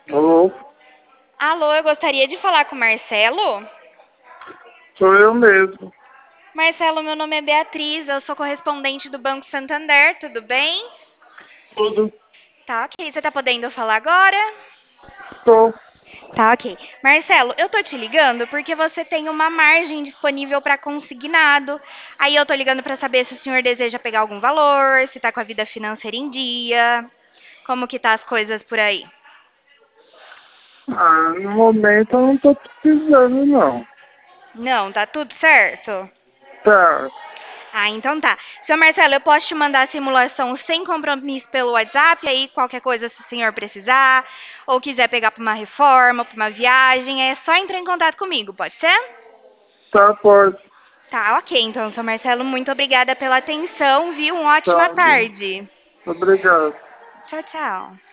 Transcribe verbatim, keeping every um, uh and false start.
Alô, Alô, eu gostaria de falar com o Marcelo. sou eu mesmo. Marcelo, meu nome é Beatriz, eu sou correspondente do Banco Santander, tudo bem? Tudo. Tá, ok. Você tá podendo falar agora? Tô. Tá, ok. Marcelo, eu tô te ligando porque você tem uma margem disponível para consignado. Aí eu tô ligando para saber se o senhor deseja pegar algum valor, se tá com a vida financeira em dia, como que tá as coisas por aí. Ah, no momento eu não tô precisando, não. Não, tá tudo certo? Tá, Ah, então tá. Seu Marcelo, eu posso te mandar a simulação sem compromisso pelo WhatsApp, aí qualquer coisa se o senhor precisar, ou quiser pegar para uma reforma, para uma viagem, é só entrar em contato comigo, pode ser? tá, pode. Tá, ok. Então, seu Marcelo, muito obrigada pela atenção, viu? Uma ótima Tá, tarde. obrigado. Tchau, tchau.